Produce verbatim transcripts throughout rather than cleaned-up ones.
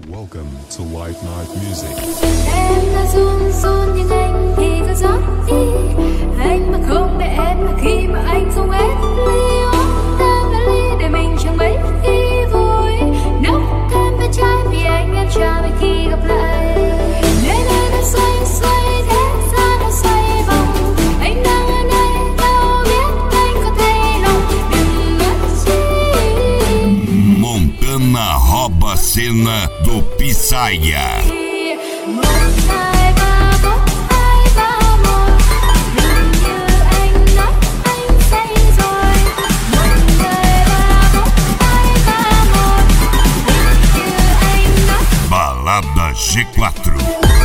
Welcome to White Night Music. Em đã run run nhưng anh thì cứ rót đi. Anh mà không để em là khi mà anh không ép ly uống thêm vài ly để mình chẳng mấy khi vui. Nốc thêm vài chai vì anh em cha về khi gặp lại. Nơi nơi đã xoay xoay thế gian đã xoay vòng. Anh đang ở đây đâu biết anh có thay lòng. Đừng mất chi. Montana rouba a cena do Pisaia. Balada G quatro.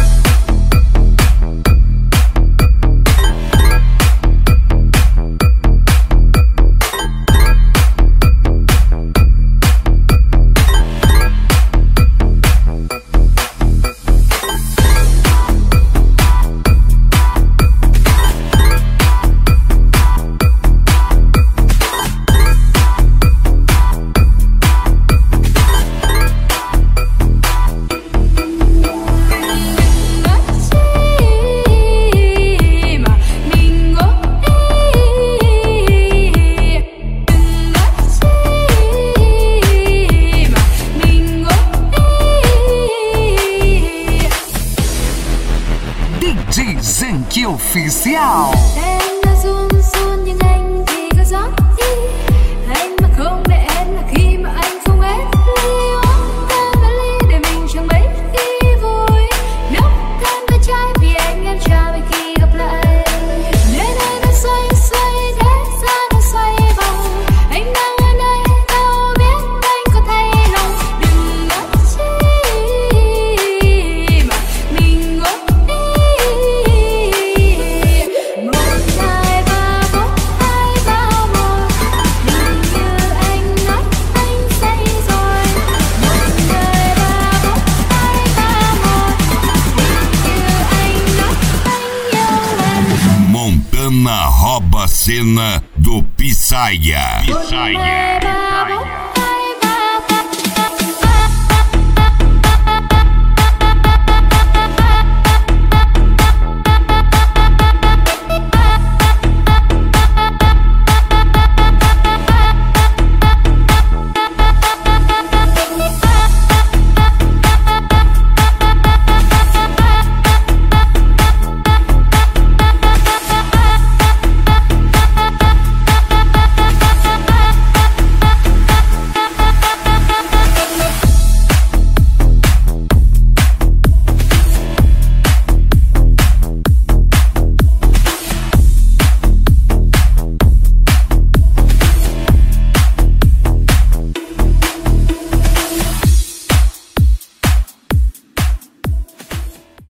đê jê Zenki Oficial. Em đã run run nhưng anh thì cứ rót đi. Anh mà không để em là khi mà anh không ép ly uống thêm vài ly để mình chẳng mấy khi vui. Nốc thêm vài chai vì anh em cha về khi gặp lại. Nơi nơi đã xoay xoay thế gian đã xoay vòng. Anh đang ở đây đâu biết anh có thay lòng. Đừng mất chi mà mình ngốc đi. Montana rouba a cena do Pisaia. Pisaia.